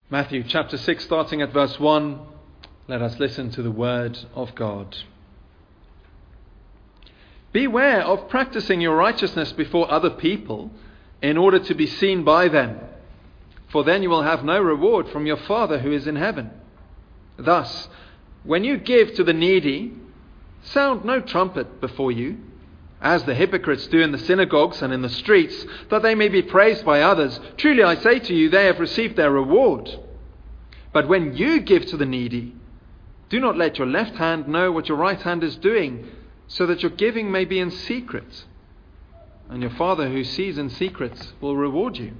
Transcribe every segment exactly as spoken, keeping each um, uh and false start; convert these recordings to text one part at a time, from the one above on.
Matthew chapter six, starting at verse one, let us listen to the word of God. Beware of practicing your righteousness before other people in order to be seen by them, for then you will have no reward from your Father who is in heaven. Thus, when you give to the needy, sound no trumpet before you, as the hypocrites do in the synagogues and in the streets, that they may be praised by others. Truly I say to you, they have received their reward. But when you give to the needy, do not let your left hand know what your right hand is doing, so that your giving may be in secret. And your Father who sees in secret will reward you.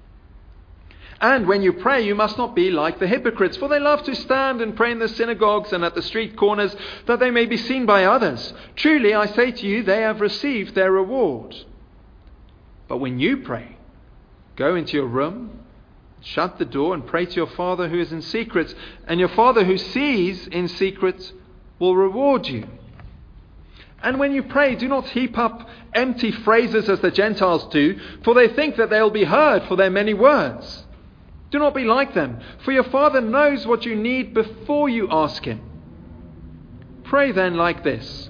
And when you pray, you must not be like the hypocrites, for they love to stand and pray in the synagogues and at the street corners, that they may be seen by others. Truly, I say to you, they have received their reward. But when you pray, go into your room, shut the door, and pray to your Father who is in secret, and your Father who sees in secret will reward you. And when you pray, do not heap up empty phrases as the Gentiles do, for they think that they will be heard for their many words. Do not be like them, for your Father knows what you need before you ask Him. Pray then like this: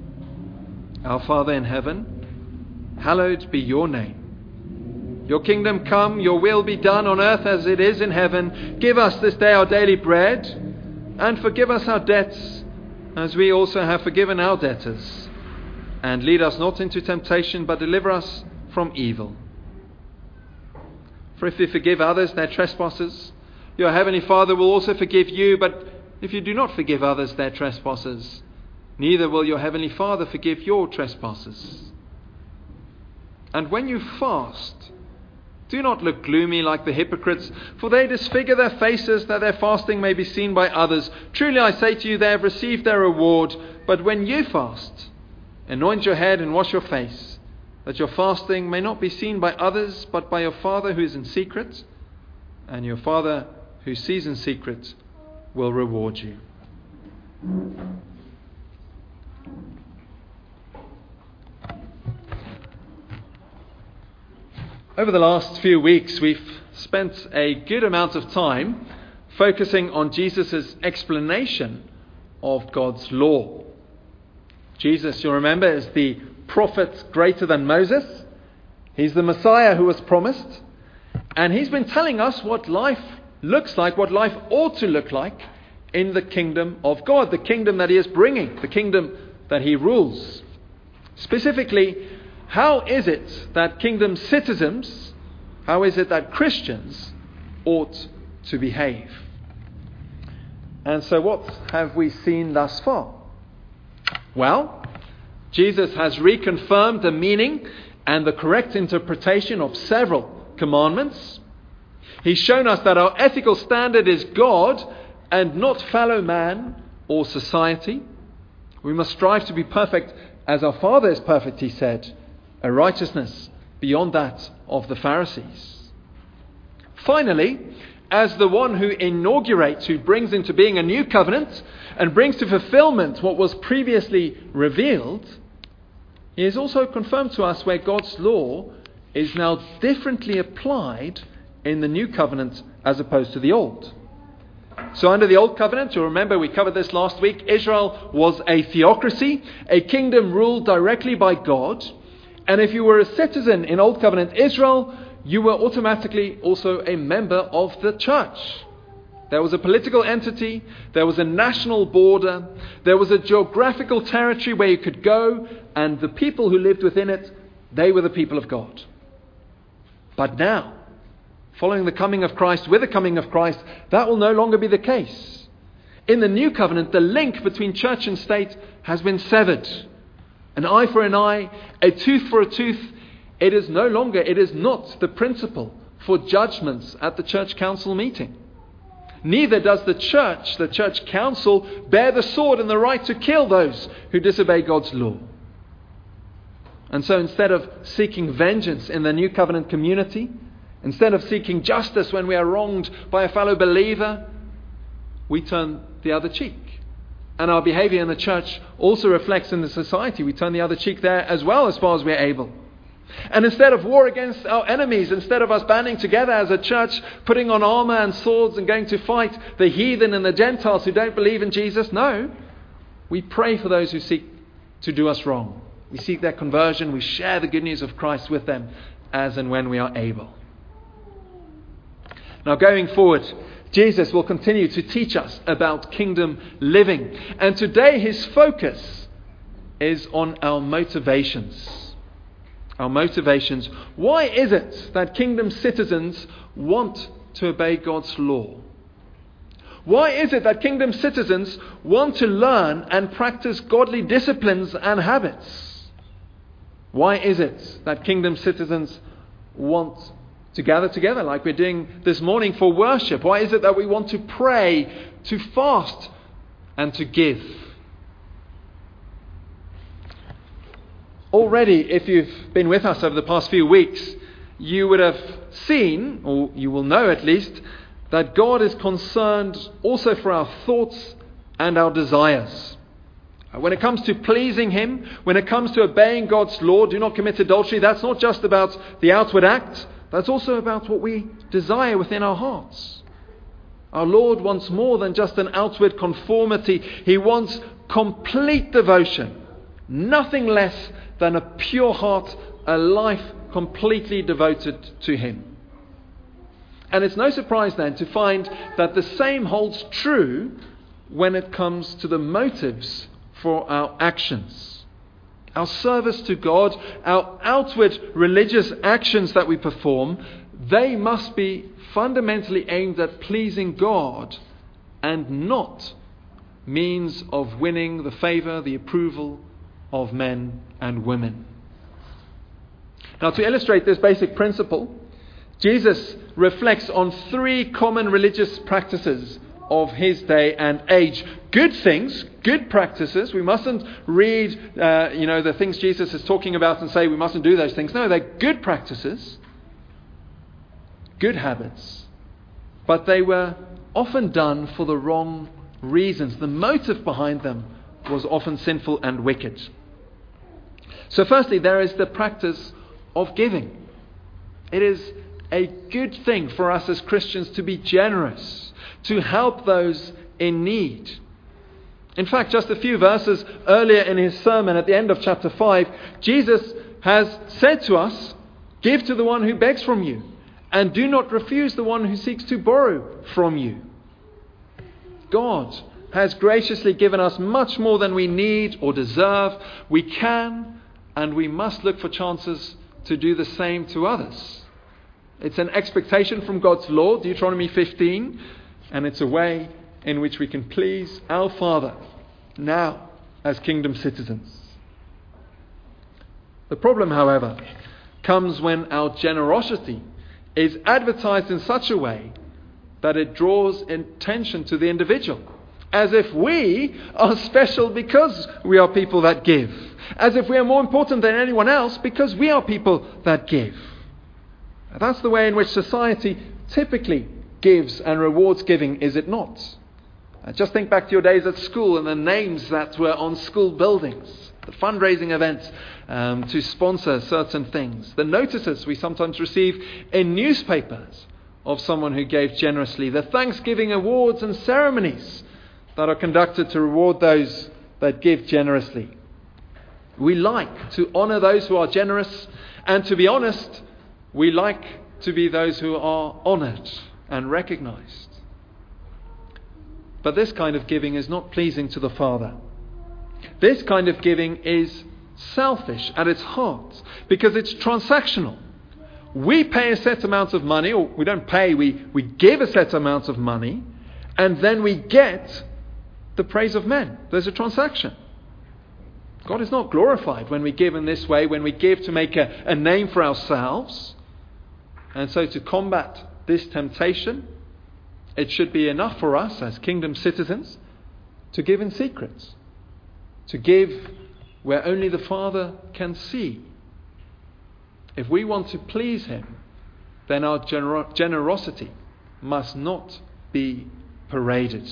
Our Father in heaven, hallowed be your name. Your kingdom come, your will be done on earth as it is in heaven. Give us this day our daily bread, and forgive us our debts, as we also have forgiven our debtors. And lead us not into temptation, but deliver us from evil. For if you forgive others their trespasses, your heavenly Father will also forgive you. But if you do not forgive others their trespasses, neither will your heavenly Father forgive your trespasses. And when you fast, do not look gloomy like the hypocrites, for they disfigure their faces that their fasting may be seen by others. Truly I say to you, they have received their reward. But when you fast, anoint your head and wash your face, that your fasting may not be seen by others, but by your Father who is in secret, and your Father who sees in secret will reward you. Over the last few weeks, we've spent a good amount of time focusing on Jesus' explanation of God's law. Jesus, you'll remember, is the prophet greater than Moses. He's the Messiah who was promised. And he's been telling us what life looks like, what life ought to look like in the kingdom of God, the kingdom that he is bringing, the kingdom that he rules. Specifically, how is it that kingdom citizens, how is it that Christians ought to behave? And so what have we seen thus far? Well, Jesus has reconfirmed the meaning and the correct interpretation of several commandments. He's shown us that our ethical standard is God and not fellow man or society. We must strive to be perfect as our Father is perfect, he said, a righteousness beyond that of the Pharisees. Finally, as the one who inaugurates, who brings into being a new covenant and brings to fulfillment what was previously revealed, he has also confirmed to us where God's law is now differently applied in the new covenant as opposed to the old. So under the old covenant, you'll remember we covered this last week, Israel was a theocracy, a kingdom ruled directly by God. And if you were a citizen in old covenant Israel, you were automatically also a member of the church. There was a political entity, there was a national border, there was a geographical territory where you could go, and the people who lived within it, they were the people of God. But now, following the coming of Christ, with the coming of Christ, that will no longer be the case. In the new covenant, the link between church and state has been severed. An eye for an eye, a tooth for a tooth. It is no longer, it is not the principle for judgments at the church council meeting. Neither does the church, the church council, bear the sword and the right to kill those who disobey God's law. And so instead of seeking vengeance in the new covenant community, instead of seeking justice when we are wronged by a fellow believer, we turn the other cheek. And our behavior in the church also reflects in the society. We turn the other cheek there as well as far as we're able. And instead of war against our enemies, instead of us banding together as a church, putting on armour and swords and going to fight the heathen and the Gentiles who don't believe in Jesus, no, we pray for those who seek to do us wrong. We seek their conversion. We share the good news of Christ with them as and when we are able. Now, going forward, Jesus will continue to teach us about kingdom living. And today his focus is on our motivations. Our motivations. Why is it that kingdom citizens want to obey God's law? Why is it that kingdom citizens want to learn and practice godly disciplines and habits? Why is it that kingdom citizens want to gather together like we're doing this morning for worship? Why is it that we want to pray, to fast, and to give? Already, if you've been with us over the past few weeks, you would have seen, or you will know at least, that God is concerned also for our thoughts and our desires. When it comes to pleasing Him, when it comes to obeying God's law, do not commit adultery, that's not just about the outward act, that's also about what we desire within our hearts. Our Lord wants more than just an outward conformity. He wants complete devotion, nothing less than a pure heart, a life completely devoted to Him. And it's no surprise then to find that the same holds true when it comes to the motives for our actions. Our service to God, our outward religious actions that we perform, they must be fundamentally aimed at pleasing God and not means of winning the favour, the approval of men and women. Now, to illustrate this basic principle, Jesus reflects on three common religious practices of his day and age. Good things, good practices. We mustn't read, uh, you know, the things Jesus is talking about and say we mustn't do those things. No, they're good practices, good habits, but they were often done for the wrong reasons. The motive behind them was often sinful and wicked. So firstly, there is the practice of giving. It is a good thing for us as Christians to be generous, to help those in need. In fact, just a few verses earlier in his sermon at the end of chapter five, Jesus has said to us, "Give to the one who begs from you, and do not refuse the one who seeks to borrow from you." God has graciously given us much more than we need or deserve. We can and we must look for chances to do the same to others. It's an expectation from God's law, Deuteronomy fifteen, and it's a way in which we can please our Father now as kingdom citizens. The problem, however, comes when our generosity is advertised in such a way that it draws attention to the individual, as if we are special because we are people that give, as if we are more important than anyone else because we are people that give. That's the way in which society typically gives and rewards giving, is it not? Uh, just think back to your days at school and the names that were on school buildings, the fundraising events um, to sponsor certain things, the notices we sometimes receive in newspapers of someone who gave generously, the Thanksgiving awards and ceremonies that are conducted to reward those that give generously. We like to honour those who are generous, and to be honest, we like to be those who are honoured and recognised. But this kind of giving is not pleasing to the Father. This kind of giving is selfish at its heart because it's transactional. We pay a set amount of money, or we don't pay, we, we give a set amount of money, and then we get the praise of men. There's a transaction. God is not glorified when we give in this way, when we give to make a, a name for ourselves. And so to combat this temptation, it should be enough for us as kingdom citizens to give in secret, to give where only the Father can see. If we want to please Him, then our gener- generosity must not be paraded.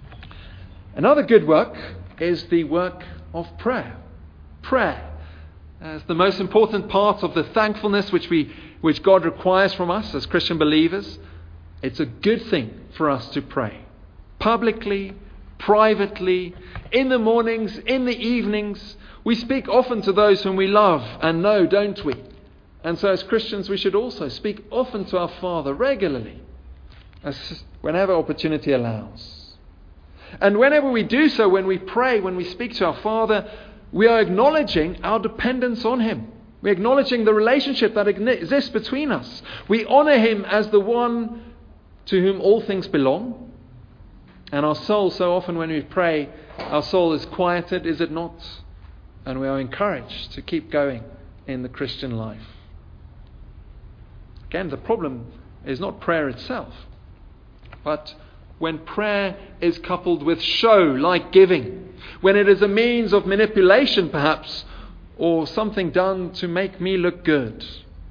Another good work is the work of prayer. Prayer. It's the most important part of the thankfulness which we, which God requires from us as Christian believers. It's a good thing for us to pray. Publicly, privately, in the mornings, in the evenings. We speak often to those whom we love and know, don't we? And so as Christians we should also speak often to our Father regularly, as whenever opportunity allows. And whenever we do so, when we pray, when we speak to our Father, we are acknowledging our dependence on Him. We're acknowledging the relationship that exists between us. We honour Him as the one to whom all things belong. And our soul, so often when we pray, our soul is quieted, is it not? And we are encouraged to keep going in the Christian life. Again, the problem is not prayer itself, but when prayer is coupled with show, like giving, when it is a means of manipulation perhaps, or something done to make me look good,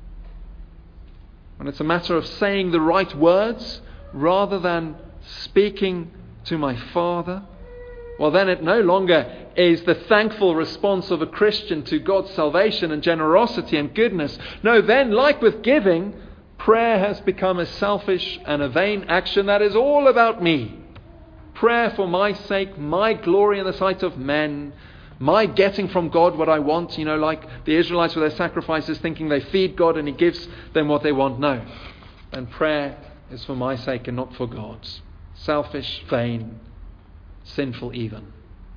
when it's a matter of saying the right words rather than speaking to my Father, well then it no longer is the thankful response of a Christian to God's salvation and generosity and goodness. No, then, like with giving, prayer has become a selfish and a vain action that is all about me. Prayer for my sake, my glory in the sight of men, my getting from God what I want, you know, like the Israelites with their sacrifices, thinking they feed God and He gives them what they want. No. And prayer is for my sake and not for God's. Selfish, vain, sinful even.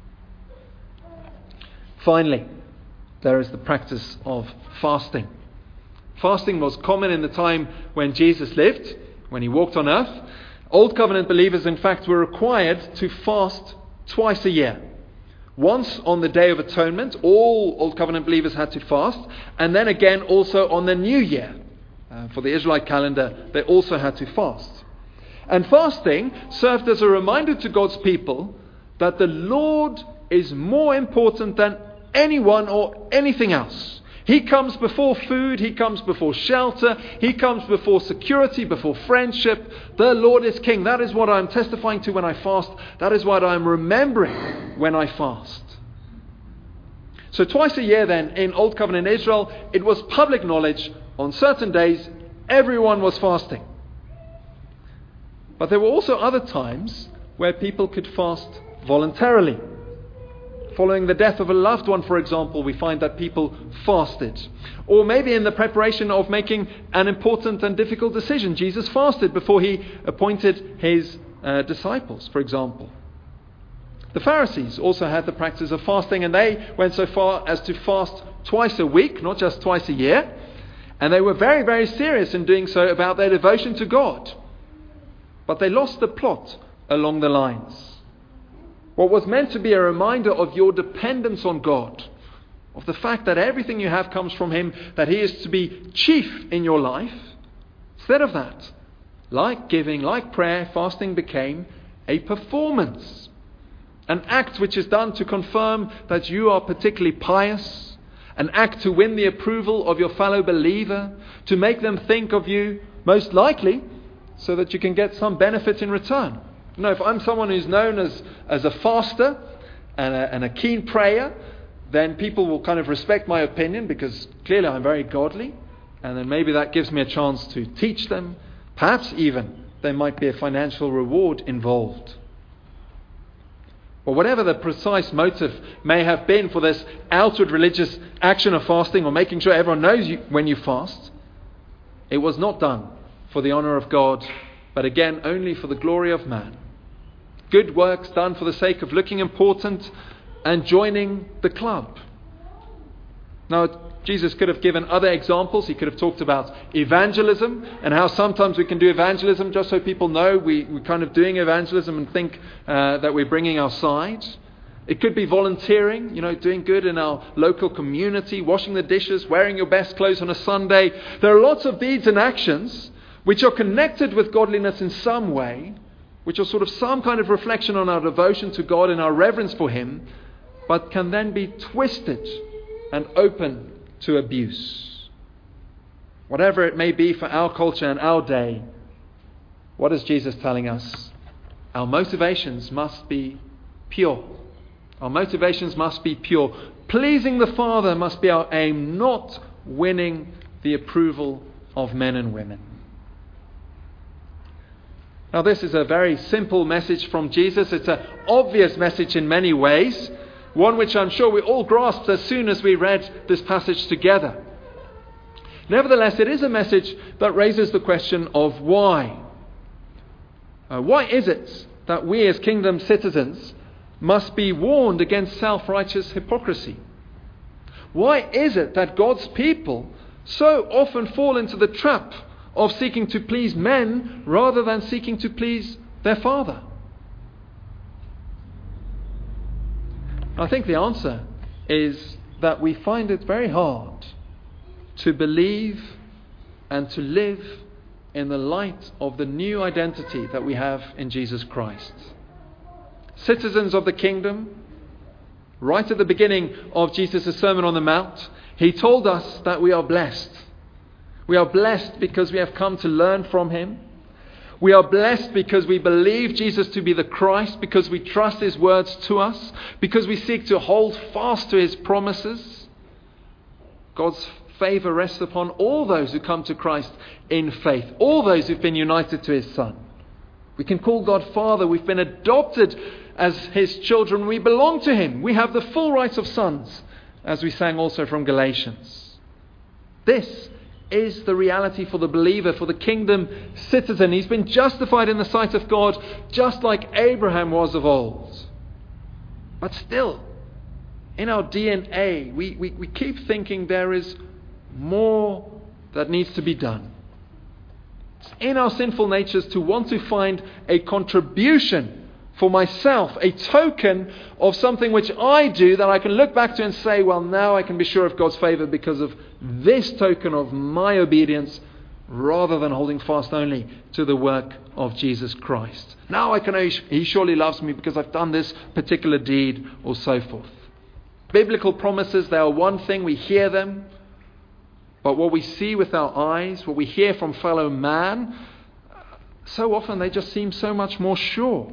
Finally, there is the practice of fasting. Fasting was common in the time when Jesus lived, when He walked on earth. Old Covenant believers, in fact, were required to fast twice a year. Once on the Day of Atonement, all Old Covenant believers had to fast, and then again also on the New Year. Uh, for the Israelite calendar, they also had to fast. And fasting served as a reminder to God's people that the Lord is more important than anyone or anything else. He comes before food, He comes before shelter, He comes before security, before friendship. The Lord is King. That is what I'm testifying to when I fast. That is what I'm remembering when I fast. So twice a year then, in Old Covenant Israel, it was public knowledge, on certain days, everyone was fasting. But there were also other times where people could fast voluntarily. Following the death of a loved one, for example, we find that people fasted. Or maybe in the preparation of making an important and difficult decision, Jesus fasted before He appointed His uh, disciples, for example. The Pharisees also had the practice of fasting, and they went so far as to fast twice a week, not just twice a year. And they were very, very serious in doing so about their devotion to God. But they lost the plot along the lines. What was meant to be a reminder of your dependence on God, of the fact that everything you have comes from Him, that He is to be chief in your life, instead of that, like giving, like prayer, fasting became a performance. An act which is done to confirm that you are particularly pious, an act to win the approval of your fellow believer, to make them think of you, most likely, so that you can get some benefit in return. No, if I'm someone who's known as, as a faster and a, and a keen prayer, then people will kind of respect my opinion because clearly I'm very godly. And then maybe that gives me a chance to teach them. Perhaps even there might be a financial reward involved. Or whatever the precise motive may have been for this outward religious action of fasting or making sure everyone knows you when you fast, it was not done for the honour of God, but again only for the glory of man. Good works done for the sake of looking important and joining the club. Now, Jesus could have given other examples. He could have talked about evangelism and how sometimes we can do evangelism just so people know we, we're kind of doing evangelism and think uh, that we're bringing our side. It could be volunteering, you know, doing good in our local community, washing the dishes, wearing your best clothes on a Sunday. There are lots of deeds and actions which are connected with godliness in some way, which are sort of some kind of reflection on our devotion to God and our reverence for Him, but can then be twisted and open to abuse. Whatever it may be for our culture and our day, what is Jesus telling us? Our motivations must be pure. Our motivations must be pure. Pleasing the Father must be our aim, not winning the approval of men and women. Now, this is a very simple message from Jesus. It's an obvious message in many ways, one which I'm sure we all grasped as soon as we read this passage together. Nevertheless, it is a message that raises the question of why. Uh, why is it that we as kingdom citizens must be warned against self-righteous hypocrisy? Why is it that God's people so often fall into the trap of seeking to please men rather than seeking to please their Father? I think the answer is that we find it very hard to believe and to live in the light of the new identity that we have in Jesus Christ. Citizens of the kingdom, right at the beginning of Jesus' Sermon on the Mount, he told us that we are blessed. We are blessed because we have come to learn from him. We are blessed because we believe Jesus to be the Christ, because we trust his words to us, because we seek to hold fast to his promises. God's favour rests upon all those who come to Christ in faith, all those who've been united to his Son. We can call God Father. We've been adopted as his children. We belong to him. We have the full rights of sons, as we sang also from Galatians. This is the reality for the believer, for the kingdom citizen. He's been justified in the sight of God, just like Abraham was of old. But still, in our D N A, we, we, we keep thinking there is more that needs to be done. It's in our sinful natures to want to find a contribution for myself, a token of something which I do that I can look back to and say, well, now I can be sure of God's favour because of this token of my obedience, rather than holding fast only to the work of Jesus Christ. Now I can know he surely loves me because I've done this particular deed, or so forth. Biblical promises, they are one thing, we hear them, but what we see with our eyes, what we hear from fellow man, so often they just seem so much more sure.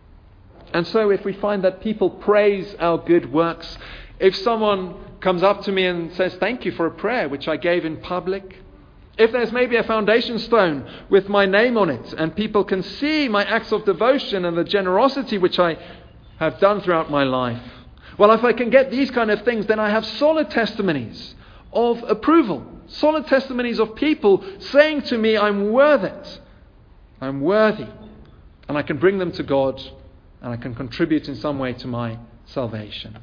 And so if we find that people praise our good works, if someone comes up to me and says, thank you for a prayer which I gave in public, if there's maybe a foundation stone with my name on it, and people can see my acts of devotion and the generosity which I have done throughout my life, well, if I can get these kind of things, then I have solid testimonies of approval, solid testimonies of people saying to me, I'm worth it, I'm worthy, and I can bring them to God, and I can contribute in some way to my salvation.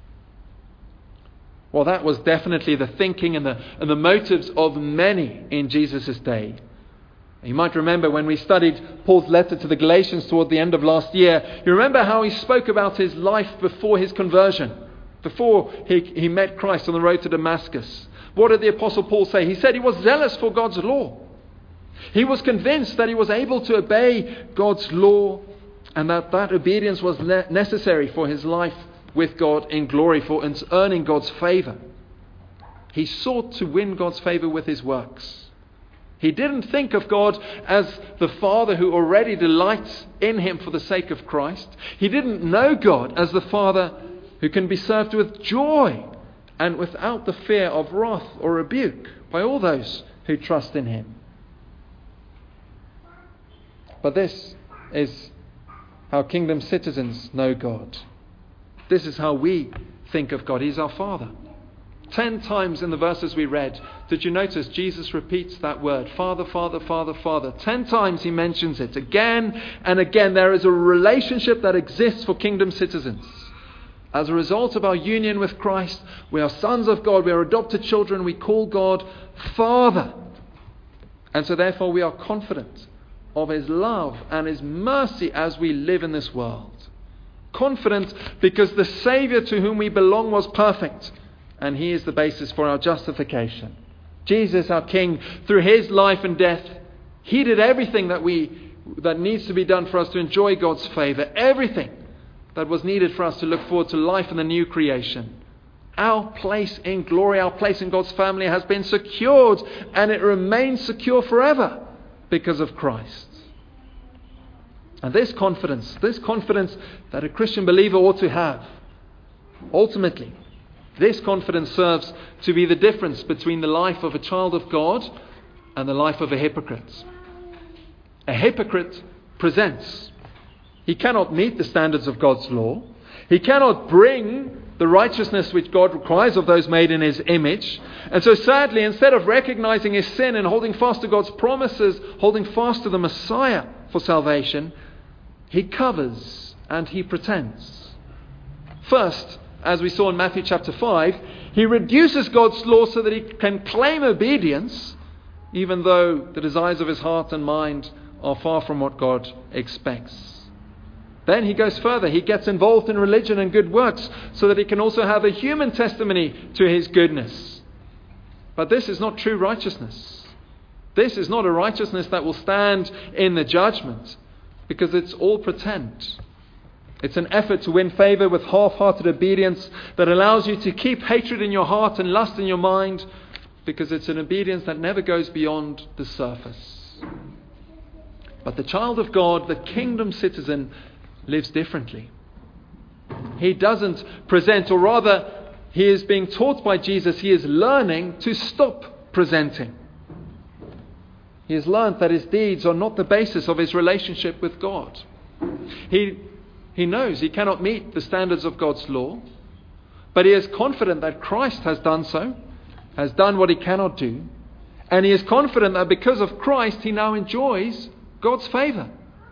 Well, that was definitely the thinking and the, and the motives of many in Jesus' day. You might remember when we studied Paul's letter to the Galatians toward the end of last year, you remember how he spoke about his life before his conversion, before he, he met Christ on the road to Damascus. What did the Apostle Paul say? He said he was zealous for God's law. He was convinced that he was able to obey God's law, and that that obedience was ne- necessary for his life with God in glory, for earning God's favour. He sought to win God's favour with his works. He didn't think of God as the Father who already delights in him for the sake of Christ. He didn't know God as the Father who can be served with joy and without the fear of wrath or rebuke by all those who trust in him. But this is how kingdom citizens know God. This is how we think of God. He's our Father. Ten times in the verses we read, did you notice Jesus repeats that word? Father, Father, Father, Father. Ten times he mentions it. Again and again, there is a relationship that exists for kingdom citizens. As a result of our union with Christ, we are sons of God. We are adopted children. We call God Father. And so therefore we are confident of his love and his mercy as we live in this world. Confident because the Saviour to whom we belong was perfect, and he is the basis for our justification. Jesus, our King, through his life and death, he did everything that we that needs to be done for us to enjoy God's favour, everything that was needed for us to look forward to life in the new creation. Our place in glory, our place in God's family has been secured, and it remains secure forever because of Christ. And this confidence, this confidence that a Christian believer ought to have, ultimately, This confidence serves to be the difference between the life of a child of God and the life of a hypocrite. A hypocrite presents. He cannot meet the standards of God's law. He cannot bring the righteousness which God requires of those made in his image. And so sadly, instead of recognizing his sin and holding fast to God's promises, holding fast to the Messiah for salvation, he covers and he pretends. First, as we saw in Matthew chapter five, he reduces God's law so that he can claim obedience, even though the desires of his heart and mind are far from what God expects. Then he goes further. He gets involved in religion and good works so that he can also have a human testimony to his goodness. But this is not true righteousness. This is not a righteousness that will stand in the judgment, because it's all pretend. It's an effort to win favor with half-hearted obedience that allows you to keep hatred in your heart and lust in your mind, because it's an obedience that never goes beyond the surface. But the child of God, the kingdom citizen, lives differently. He doesn't present, or rather, he is being taught by Jesus, he is learning to stop presenting. He has learned that his deeds are not the basis of his relationship with God. He, he knows he cannot meet the standards of God's law, but he is confident that Christ has done so, has done what he cannot do, and he is confident that because of Christ he now enjoys God's favor.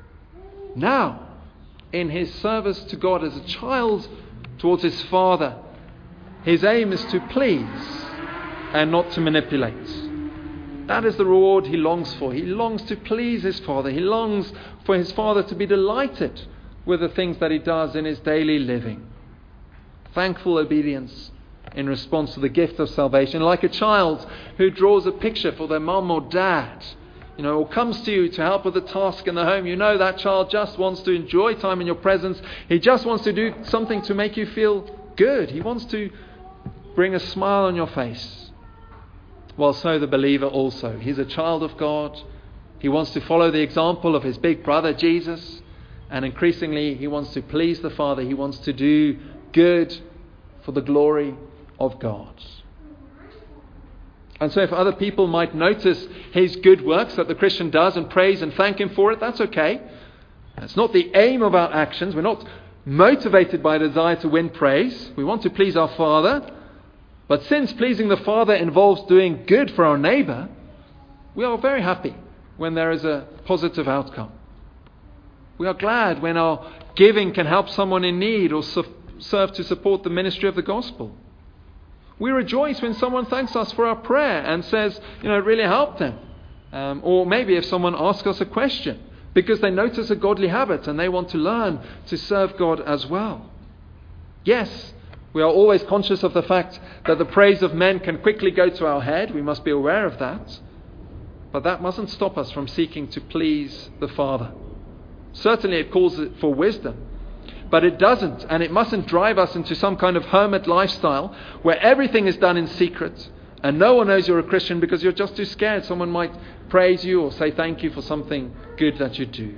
Now, in his service to God as a child towards his Father, his aim is to please and not to manipulate. That is the reward he longs for. He longs to please his Father. He longs for his Father to be delighted with the things that he does in his daily living. Thankful obedience in response to the gift of salvation, like a child who draws a picture for their mum or dad, you know, or comes to you to help with a task in the home. You know that child just wants to enjoy time in your presence. He just wants to do something to make you feel good. He wants to bring a smile on your face. Well, so the believer also. He's a child of God. He wants to follow the example of his big brother Jesus. And increasingly, he wants to please the Father. He wants to do good for the glory of God. And so if other people might notice his good works that the Christian does and praise and thank him for it, that's okay. That's not the aim of our actions. We're not motivated by a desire to win praise. We want to please our Father. But since pleasing the Father involves doing good for our neighbour, we are very happy when there is a positive outcome. We are glad when our giving can help someone in need or serve to support the ministry of the gospel. We rejoice when someone thanks us for our prayer and says, you know, it really helped them. Um, or maybe if someone asks us a question because they notice a godly habit and they want to learn to serve God as well. Yes, we are always conscious of the fact that the praise of men can quickly go to our head. We must be aware of that. But that mustn't stop us from seeking to please the Father. Certainly it calls for wisdom. But it doesn't, and it mustn't drive us into some kind of hermit lifestyle where everything is done in secret and no one knows you're a Christian because you're just too scared someone might praise you or say thank you for something good that you do.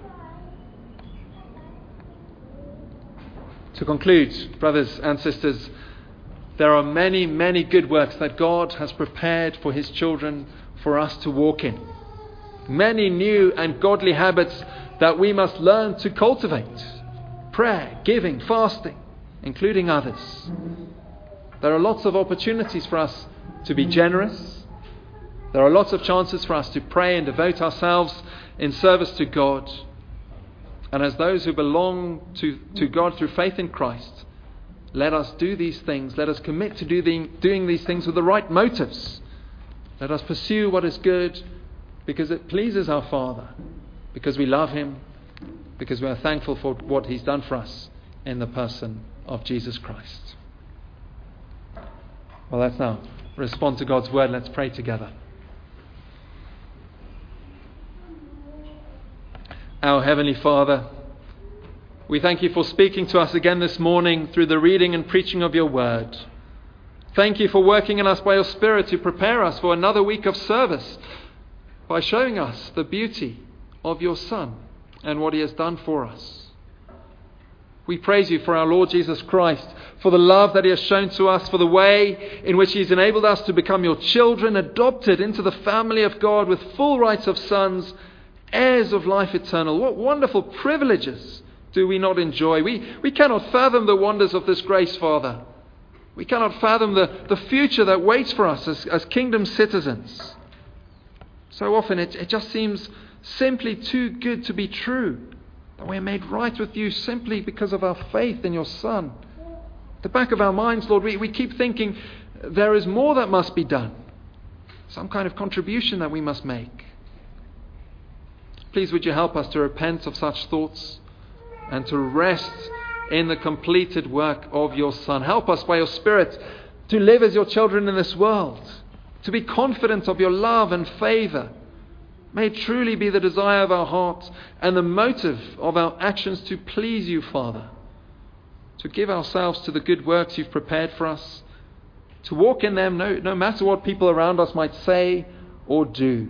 To conclude, brothers and sisters, there are many, many good works that God has prepared for his children for us to walk in. Many new and godly habits that we must learn to cultivate. Prayer, giving, fasting, including others. There are lots of opportunities for us to be generous. There are lots of chances for us to pray and devote ourselves in service to God. And as those who belong to, to God through faith in Christ, let us do these things. Let us commit to do the, doing these things with the right motives. Let us pursue what is good because it pleases our Father, because we love him, because we are thankful for what he's done for us in the person of Jesus Christ. Well, let's now respond to God's word. Let's pray together. Our Heavenly Father, we thank you for speaking to us again this morning through the reading and preaching of your word. Thank you for working in us by your Spirit to prepare us for another week of service by showing us the beauty of your Son and what he has done for us. We praise you for our Lord Jesus Christ, for the love that he has shown to us, for the way in which he has enabled us to become your children, adopted into the family of God with full rights of sons, heirs of life eternal. What wonderful privileges do we not enjoy? We, we cannot fathom the wonders of this grace, Father. We cannot fathom the, the future that waits for us as, as kingdom citizens. So often it, it just seems simply too good to be true. That we're made right with you simply because of our faith in your Son. At the back of our minds, Lord, we, we keep thinking there is more that must be done. Some kind of contribution that we must make. Please would you help us to repent of such thoughts and to rest in the completed work of your Son. Help us by your Spirit to live as your children in this world, to be confident of your love and favour. May it truly be the desire of our hearts and the motive of our actions to please you, Father. To give ourselves to the good works you've prepared for us. To walk in them no, no matter what people around us might say or do.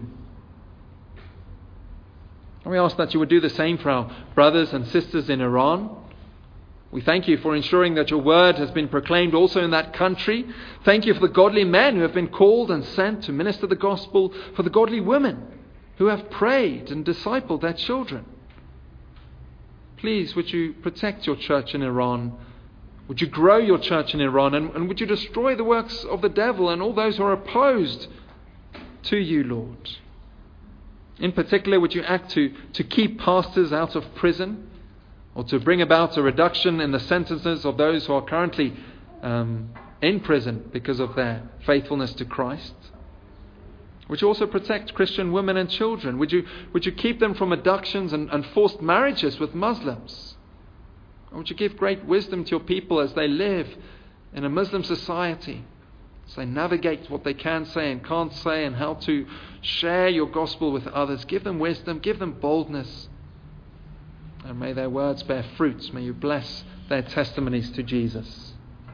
And we ask that you would do the same for our brothers and sisters in Iran. We thank you for ensuring that your word has been proclaimed also in that country. Thank you for the godly men who have been called and sent to minister the gospel, for the godly women who have prayed and discipled their children. Please, would you protect your church in Iran? Would you grow your church in Iran? And, and would you destroy the works of the devil and all those who are opposed to you, Lord? In particular, would you act to, to keep pastors out of prison, or to bring about a reduction in the sentences of those who are currently um, in prison because of their faithfulness to Christ? Would you also protect Christian women and children? Would you, would you keep them from abductions and, and forced marriages with Muslims? Or would you give great wisdom to your people as they live in a Muslim society, as they navigate what they can say and can't say and how to share your gospel with others? Give them wisdom, give them boldness, and may their words bear fruits. May you bless their testimonies to Jesus.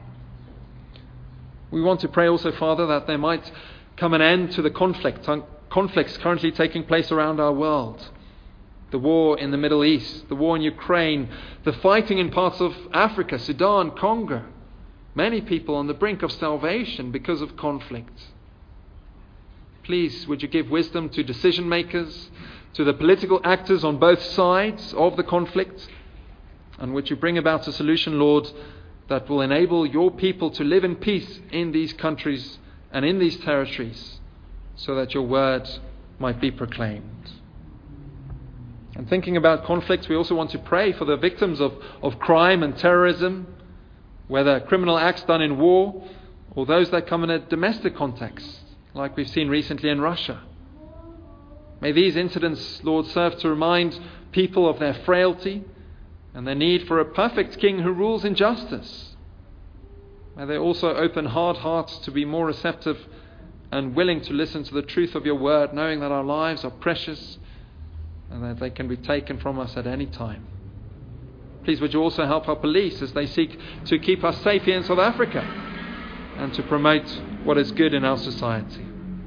We want to pray also, Father, that there might come an end to the conflict, conflicts currently taking place around our world. The war in the Middle East, the war in Ukraine, the fighting in parts of Africa, Sudan, Congo. Many people on the brink of salvation because of conflict. Please, would you give wisdom to decision makers, to the political actors on both sides of the conflict, and would you bring about a solution, Lord, that will enable your people to live in peace in these countries and in these territories, so that your word might be proclaimed. And thinking about conflicts, we also want to pray for the victims of, of crime and terrorism, whether criminal acts done in war or those that come in a domestic context, like we've seen recently in Russia. May these incidents, Lord, serve to remind people of their frailty and their need for a perfect king who rules in justice. May they also open hard hearts to be more receptive and willing to listen to the truth of your word, knowing that our lives are precious and that they can be taken from us at any time. Please would you also help our police as they seek to keep us safe here in South Africa and to promote what is good in our society.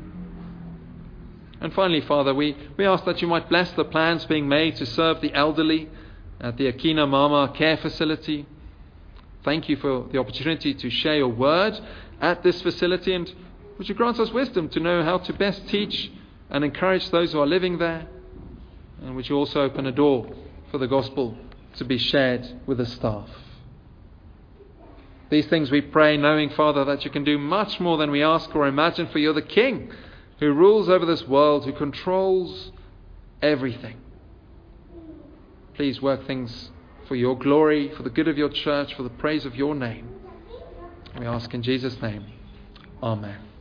And finally, Father, we, we ask that you might bless the plans being made to serve the elderly at the Akina Mama Care Facility. Thank you for the opportunity to share your word at this facility, and would you grant us wisdom to know how to best teach and encourage those who are living there, and would you also open a door for the gospel to be shared with the staff. These things we pray, knowing, Father, that you can do much more than we ask or imagine, for you're the King who rules over this world, who controls everything. Please work things for your glory, for the good of your church, for the praise of your name. We ask in Jesus' name. Amen.